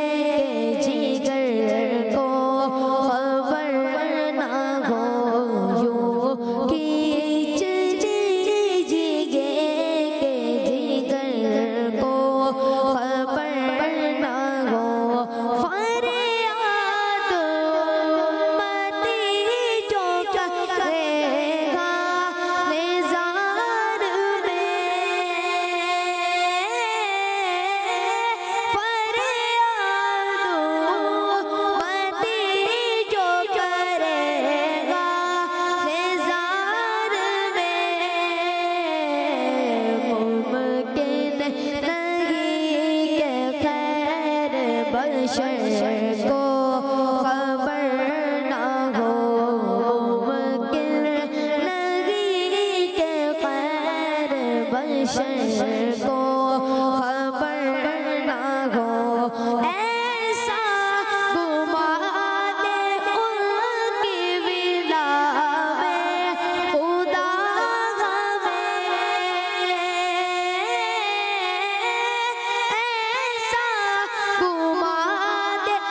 جگر کو خبر نہ ہو، یوں کھینچ لیجیے جگر کو خبر نہ ہو، فریاد امتی جو کرے گا نظار میں، فریاد امتی جو کرے گا نظار میں، ممکن نہیں کہ خیر بشر کو خبر نہ ہو، ممکن نہیں کہ خیر بشر کو خبر نہ ہو، ایسا گمان ان کی ولا میں خدا ہمیں، ایسا گمان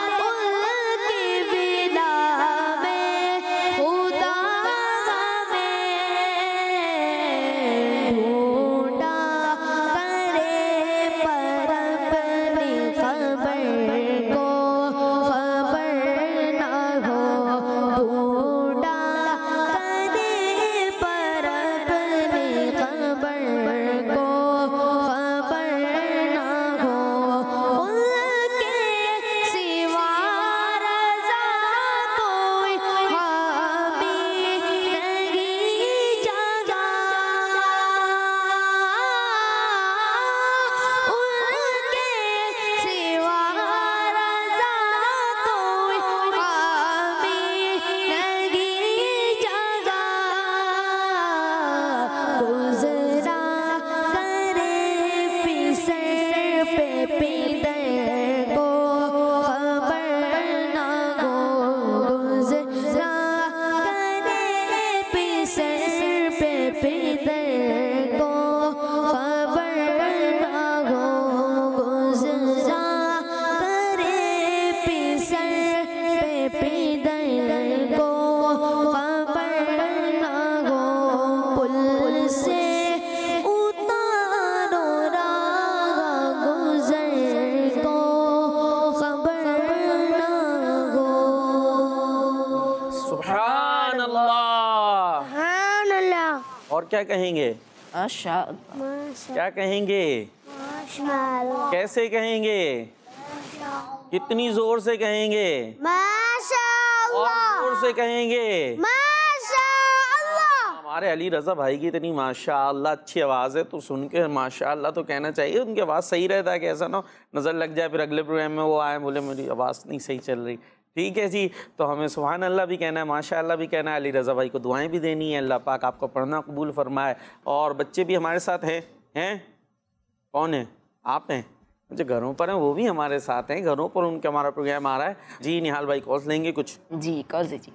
کیا کہیں گے؟ ماشاء اللہ. کیا کہیں گے؟ ماشاءاللہ. کیسے کہیں گے؟ کتنی زور سے کہیں گے؟ ماشاءاللہ. اور زور سے کہیں گے؟ ماشاءاللہ. ہمارے علی رضا بھائی کی اتنی ماشاءاللہ اچھی آواز ہے تو سن کے ماشاءاللہ تو کہنا چاہیے. ان کی آواز صحیح رہتا ہے کہ ایسا نہ نظر لگ جائے پھر اگلے پروگرام میں وہ آئے بولے میری آواز نہیں صحیح چل رہی. ٹھیک ہے جی, تو ہمیں سبحان اللہ بھی کہنا ہے, ماشاءاللہ بھی کہنا ہے, علی رضا بھائی کو دعائیں بھی دینی ہے. اللہ پاک آپ کو پڑھنا قبول فرمائے. اور بچے بھی ہمارے ساتھ ہیں کون ہیں؟ آپ ہیں. جو گھروں پر ہیں وہ بھی ہمارے ساتھ ہیں, گھروں پر ان کا ہمارا پروگرام آ رہا ہے. جی نہال بھائی کالس لیں گے کچھ؟ جی کال دیجیے.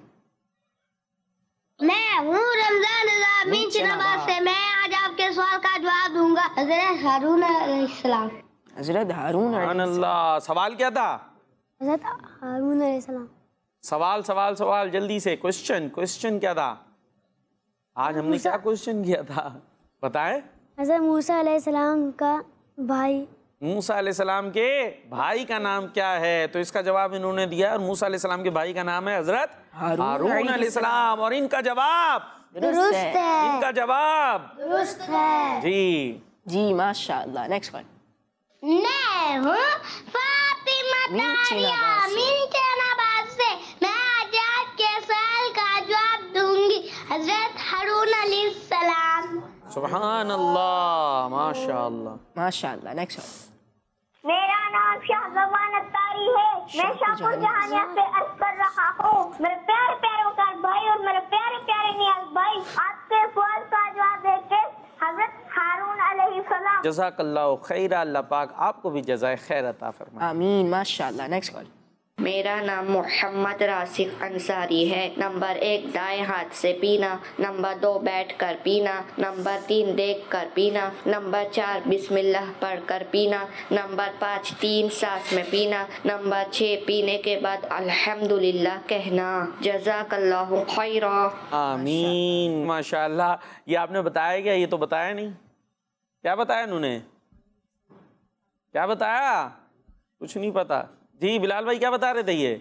میں ہوں رمضان رضا مین چناباد سے. میں آج آپ کے سوال کا جواب دوں گا. حضرت ہارون علیہ السلام. حضرت ہارون سبحان اللہ. سوال کیا تھا؟ حضرت ہارون علیہ السلام. سوال جلدی سے. کوشچن کیا تھا آج ہم نے کیا کوشچن کیا تھا بتائیں؟ حضرت موسیٰ علیہ السلام کا بھائی. موسیٰ علیہ السلام کے بھائی کا نام کیا ہے؟ تو اس کا جواب انہوں نے دیا, اور موسیٰ علیہ السلام کے بھائی کا نام ہے حضرت ہارون علیہ السلام. اور ان کا جواب درست ہے. ان کا جواب درست ہے. جی ماشاءاللہ. Next one. میں ہوں فاطمہ طاہرہ مین چناباد سے. میں آج آپ کے سوال کا جواب دوں گی. حضرت ہارون علیہ السلام. سبحان اللہ. ماشاءاللہ. Next one. میرا نام شاہ زمان اتاری ہے. میں شاہپور جہانیہ سے عرض کر رہا ہوں. میرے پیارے پیروکار بھائی اور میرے پیارے پیارے نیاز بھائی, آپ کے سوال کا جواب دیتے حضرت ہارون علیہ السلام. جزاک اللہ خیر. اللہ پاک آپ کو بھی جزائے خیر عطا فرمائے. آمین. ماشاءاللہ. Next call. میرا نام محمد راسخ انصاری ہے. نمبر 1 دائیں ہاتھ سے پینا. نمبر 2 بیٹھ کر پینا. نمبر 3 دیکھ کر پینا. نمبر 4 بسم اللہ پڑھ کر پینا. نمبر 5 3 سانس میں پینا. نمبر 6 پینے کے بعد الحمدللہ کہنا. جزاک اللہ خیرا. آمین. ماشاءاللہ. یہ آپ نے بتایا کیا؟ یہ تو بتایا نہیں. کیا بتایا انہوں نے؟ کیا بتایا؟ کچھ نہیں پتا. جی بلال بھائی کیا بتا رہے تھے؟ یہ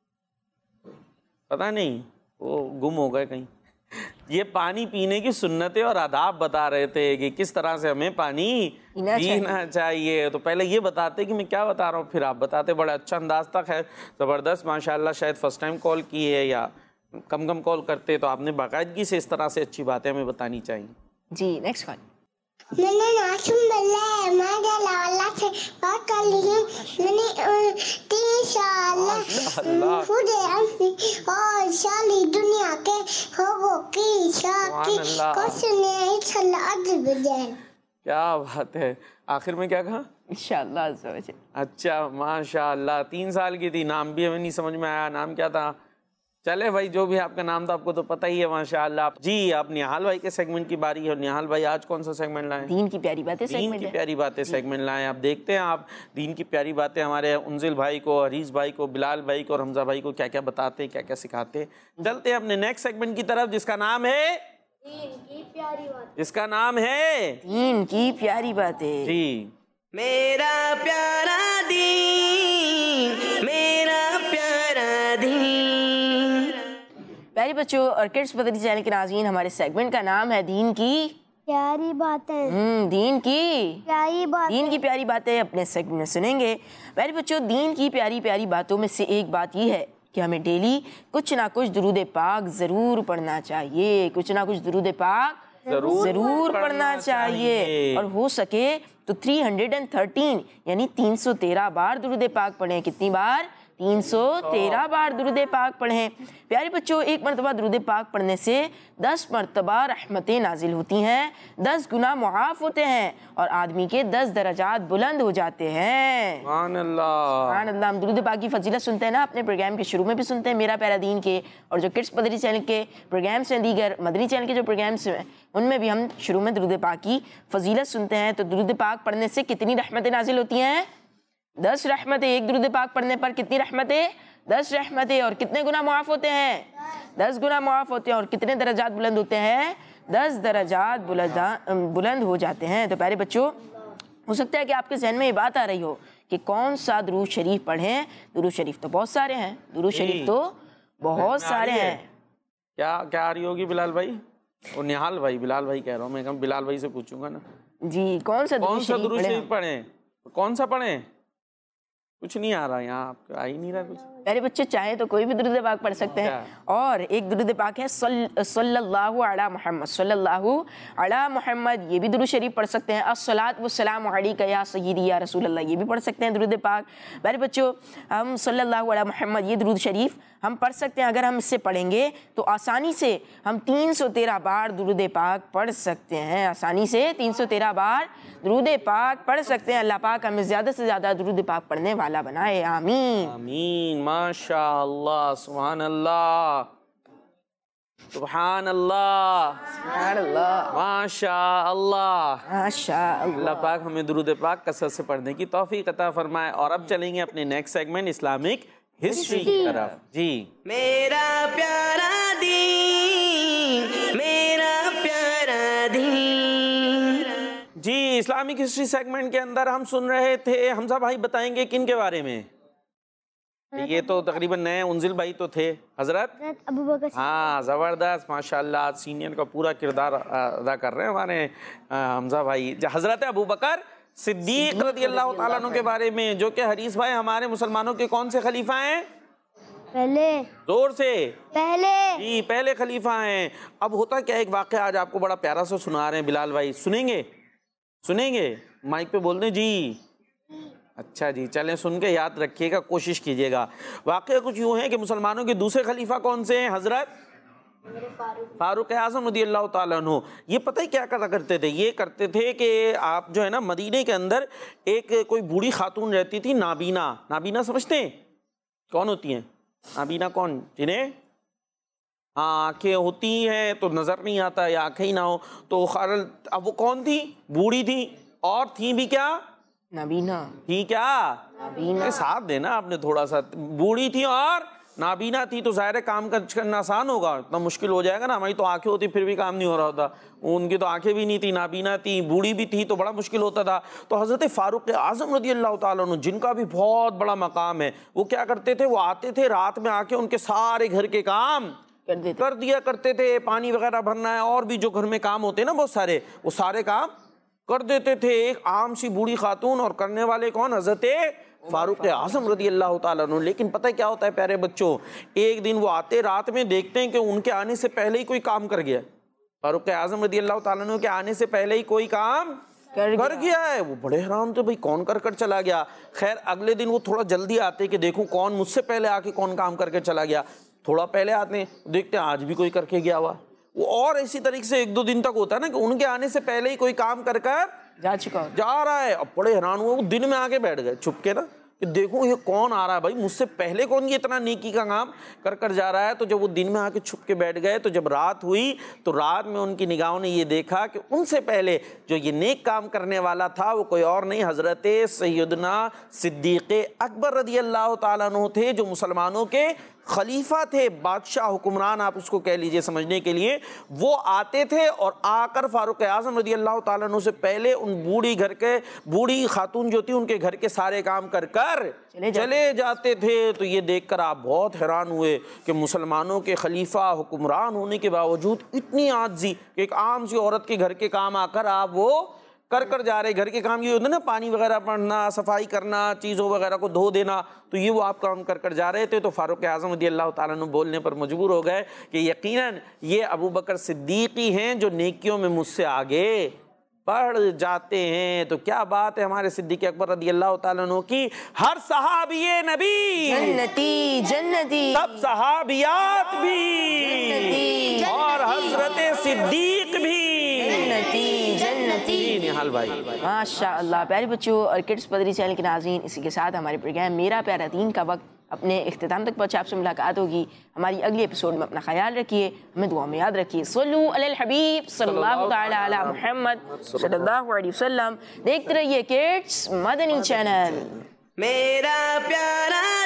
پتہ نہیں, وہ گم ہو گئے کہیں. یہ پانی پینے کی سنتیں اور آداب بتا رہے تھے کہ کس طرح سے ہمیں پانی پینا چاہیے. تو پہلے یہ بتاتے کہ میں کیا بتا رہا ہوں, پھر آپ بتاتے. بڑا اچھا انداز تک ہے, زبردست ماشاءاللہ. شاید فرسٹ ٹائم کال کی ہے یا کم کال کرتے, تو آپ نے باقاعدگی سے اس طرح سے اچھی باتیں ہمیں بتانی چاہیے. جی نیکسٹ کال. میں نے ناشم اللہ اللہ سے بات کر لی ہے. میں نے 3 سال اور سالی دنیا کے ہوگو کی شاکی کو سنے. کیا بات ہے. آخر میں کیا کہا؟ انشاءاللہ عز و جل. اچھا ماشاءاللہ. 3 سال کی تھی, نام بھی ہمیں نہیں سمجھ میں آیا. نام کیا تھا؟ چلے بھائی جو بھی آپ کا نام تھا آپ کو تو پتہ ہی ہے ماشاءاللہ. جی آپ نہال بھائی کے سیگمنٹ کی باری ہے. اور نہال بھائی آج کون سا سیگمنٹ لائیں؟ دین کی پیاری باتیں. دین کی پیاری باتیں سیگمنٹ لائیں. آپ دیکھتے ہیں آپ دین کی پیاری باتیں ہمارے انزل بھائی کو, حریث بھائی کو, بلال بھائی کو اور حمزہ بھائی کو کیا کیا بتاتے ہیں, کیا کیا سکھاتے ہیں. چلتے ہیں اپنے نیکسٹ سیگمنٹ کی طرف جس کا نام ہے دین کی پیاری باتیں. جی میرا پیارا دین, میرا پیارا دین. پیاری بچوں اور کڈس مدنی چینل کے ناظرین, ہمارے سیگمنٹ کا نام ہے دین کی پیاری باتیں. دین کی پیاری باتیں. دین کی پیاری باتیں اپنے سیگمنٹ میں سنیں گے. پیاری بچوں, دین کی پیاری پیاری باتوں میں سے ایک بات یہ ہے کہ ہمیں ڈیلی کچھ نہ کچھ درود پاک ضرور پڑھنا چاہیے. کچھ نہ کچھ درود پاک ضرور پڑھنا چاہیے. اور ہو سکے تو 313 یعنی 313 بار درود پاک پڑھیں. کتنی بار؟ 313 بار درود پاک پڑھیں. پیارے بچوں, ایک مرتبہ درود پاک پڑھنے سے 10 مرتبہ رحمتیں نازل ہوتی ہیں, 10 گناہ معاف ہوتے ہیں, اور آدمی کے 10 درجات بلند ہو جاتے ہیں. سبحان اللہ. سبحان اللہ. ہم درود پاک کی فضیلت سنتے ہیں نا, اپنے پروگرام کے شروع میں بھی سنتے ہیں, میرا پیارا دین کے, اور جو کڈس مدنی چینل کے پروگرامس ہیں, دیگر مدنی چینل کے جو پروگرامس ہیں ان میں بھی ہم شروع میں درود پاک کی فضیلت سنتے ہیں. تو درود پاک پڑھنے سے کتنی رحمتیں نازل ہوتی ہیں؟ 10 رحمتیں. ایک درود پاک پڑھنے پر کتنی رحمتیں؟ 10 رحمتیں. اور کتنے گناہ معاف ہوتے ہیں؟ 10 گناہ معاف ہوتے ہیں. اور کتنے درجات بلند ہوتے ہیں؟ 10 درجات بلند ہو جاتے ہیں. تو پیارے بچوں, ہو سکتا ہے کہ آپ کے ذہن میں یہ بات آ رہی ہو کہ کون سا درود شریف پڑھیں. درود شریف تو بہت سارے ہیں. درود شریف تو بہت سارے ہیں. کیا آ رہی ہوگی بلال بھائی؟ اور نہال بھائی، بلال بھائی کہہ رہا ہوں میں، کہا بلال بھائی سے پوچھوں گا نا جی کون سا درود شریف پڑھیں؟ کون سا پڑھیں؟ کچھ نہیں آ رہا یہاں، آپ کو آ ہی نہیں رہا کچھ. میرے بچے چاہیں تو کوئی بھی درود پاک پڑھ سکتے ہیں. اور ایک درود پاک ہے صلی اللہ علی محمد، صلی اللہ علی محمد، یہ بھی درود شریف پڑھ سکتے ہیں. الصلاۃ والسلام علیک یا سیدی یا رسول اللہ، یہ بھی پڑھ سکتے ہیں درود پاک. میرے بچوں ہم صلی اللہ علی محمد یہ درود شریف ہم پڑھ سکتے ہیں. اگر ہم اس سے پڑھیں گے تو آسانی سے ہم 313 بار درود پاک پڑھ سکتے ہیں. آسانی سے 313 بار درود پاک پڑھ سکتے ہیں. اللہ پاک ہمیں زیادہ سے زیادہ درود پاک پڑھنے والا بنائے. آمین آمین. ماشاء اللہ، سبحان اللہ، سبحان اللہ، سبحان اللہ، ماشاء اللہ، ماشاء اللہ. اللہ پاک ہمیں درود پاک کثرت سے پڑھنے کی توفیق عطا فرمائے. اور اب چلیں گے اپنے نیکسٹ سیگمنٹ اسلامک ہسٹری کی طرف. جی میرا پیارا دین، میرا پیارا دین. جی اسلامک ہسٹری سیگمنٹ کے اندر ہم سن رہے تھے، حمزہ بھائی بتائیں گے کن کے بارے میں؟ یہ تو تقریباً نئے انزل بھائی تو تھے، حضرت ابو بکر. ہاں زبردست، ماشاءاللہ آج سینئر کا پورا کردار ادا کر رہے ہیں ہمارے حمزہ بھائی. حضرت ابو بکر صدیق رضی اللہ تعالیٰ عنہ کے بارے میں، جو کہ حریث بھائی ہمارے مسلمانوں کے کون سے خلیفہ ہیں؟ پہلے. زور سے. پہلے. جی پہلے خلیفہ ہیں. اب ہوتا کیا، ایک واقعہ آج آپ کو بڑا پیارا سا سنا رہے ہیں بلال بھائی، سنیں گے؟ سنیں گے؟ مائک پہ بول دیں جی. اچھا جی چلیں سن کے یاد رکھیے گا، کوشش کیجیے گا. واقعہ کچھ یوں ہے کہ مسلمانوں کے دوسرے خلیفہ کون سے ہیں؟ حضرت فاروق اعظم رضی اللہ تعالیٰ عنہ. یہ پتہ ہی کیا کرتے تھے؟ یہ کرتے تھے کہ آپ جو ہے نا مدینے کے اندر ایک کوئی بوڑھی خاتون رہتی تھی، نابینا. نابینا سمجھتے ہیں کون ہوتی ہیں؟ نابینا کون؟ جنہیں آنکھیں ہوتی ہیں تو نظر نہیں آتا یا آنکھیں ہی نہ ہو تو اب وہ کون تھی؟ بوڑھی تھی. اور تھی بھی کیا؟ نابینا. تھی کیا؟ نابینا. ساتھ دینا آپ نے تھوڑا سا. بوڑھی تھی اور نابینا تھی تو ظاہر کام کرنا آسان ہوگا، اتنا مشکل ہو جائے گا نا. ہماری تو آنکھیں ہوتی پھر بھی کام نہیں ہو رہا ہوتا، ان کی تو آنکھیں بھی نہیں تھی، نابینا تھی، بوڑھی بھی تھی تو بڑا مشکل ہوتا تھا. تو حضرت فاروق اعظم رضی اللہ تعالیٰ عنہ جن کا بھی بہت بڑا مقام ہے، وہ کیا کرتے تھے؟ وہ آتے تھے رات میں، آ کے ان کے سارے گھر کے کام کر دیا کرتے تھے. پانی وغیرہ بھرنا ہے اور بھی جو گھر میں کام ہوتے ہیں نا بہت سارے، وہ سارے کام کر دیتے تھے. ایک عام سی بوڑھی خاتون، اور کرنے والے کون؟ حضرت فاروق اعظم رضی اللہ تعالیٰ عنہ. لیکن پتہ کیا ہوتا ہے پیارے بچوں، ایک دن وہ آتے رات میں، دیکھتے ہیں کہ ان کے آنے سے پہلے ہی کوئی کام کر گیا. فاروق اعظم رضی اللہ تعالیٰ عنہ کے آنے سے پہلے ہی کوئی کام کر گیا ہے. وہ بڑے حیران تھے، بھائی کون کر چلا گیا. خیر اگلے دن وہ تھوڑا جلدی آتے کہ دیکھوں کون مجھ سے پہلے آ کے کون کام کر کے چلا گیا. تھوڑا پہلے آتے ہیں، دیکھتے ہیں آج بھی کوئی کر کے گیا ہوا. وہ اور اسی طریقے سے 1-2 دن تک ہوتا ہے نا کہ ان کے آنے سے پہلے ہی کوئی کام کر جا رہا ہے. اب بڑے حیران ہوئے، وہ دن میں آ کے بیٹھ گئے چھپ کے نا کہ دیکھوں یہ کون آ رہا ہے، بھائی مجھ سے پہلے کون یہ اتنا نیکی کا کام کر جا رہا ہے. تو جب وہ دن میں آ کے چھپ کے بیٹھ گئے تو جب رات ہوئی تو رات میں ان کی نگاہوں نے یہ دیکھا کہ ان سے پہلے جو یہ نیک کام کرنے والا تھا وہ کوئی اور نہیں، حضرت سیدنا صدیق اکبر رضی اللہ تعالیٰ عنہ تھے، جو مسلمانوں کے خلیفہ تھے، بادشاہ، حکمران آپ اس کو کہہ لیجئے سمجھنے کے لیے. وہ آتے تھے اور آ کر فاروق اعظم رضی اللہ تعالیٰ عنہ سے پہلے ان بوڑھی خاتون جو تھی ان کے گھر کے سارے کام کر چلے جاتے تھے. تو یہ دیکھ کر آپ بہت حیران ہوئے کہ مسلمانوں کے خلیفہ، حکمران ہونے کے باوجود اتنی عاجزی کہ ایک عام سی عورت کے گھر کے کام آ کر آپ وہ کر جا رہے. گھر کے کام یہ ہوتا ہے نا، پانی وغیرہ پڑھنا، صفائی کرنا، چیزوں وغیرہ کو دھو دینا، تو یہ وہ آپ کام کر جا رہے تھے. تو فاروق اعظم رضی اللہ تعالیٰ عنہ بولنے پر مجبور ہو گئے کہ یقیناً یہ ابو بکر صدیقی ہیں جو نیکیوں میں مجھ سے آگے بڑھ جاتے ہیں. تو کیا بات ہے ہمارے صدیق اکبر رضی اللہ تعالیٰ عنہ کی. ہر صحابی نبی جنتی، سب صحابیات بھی، اور حضرت صدیق بھی جنتی. نہال بھائی ماشاء اللہ. پیارے بچوں اور کڈس پدری چینل کے ناظرین، اسی کے ساتھ ہمارے پروگرام میرا پیارا دین کا وقت اپنے اختتام تک پہنچا. آپ سے ملاقات ہوگی ہماری اگلی ایپیسوڈ میں. اپنا خیال رکھیے، ہمیں دعا میں یاد رکھیے. صلو علی الحبیب صلی اللہ تعالی علی محمد صلی اللہ علیہ وسلم. دیکھتے رہیے کڈس مدنی چینل. میرا پیارا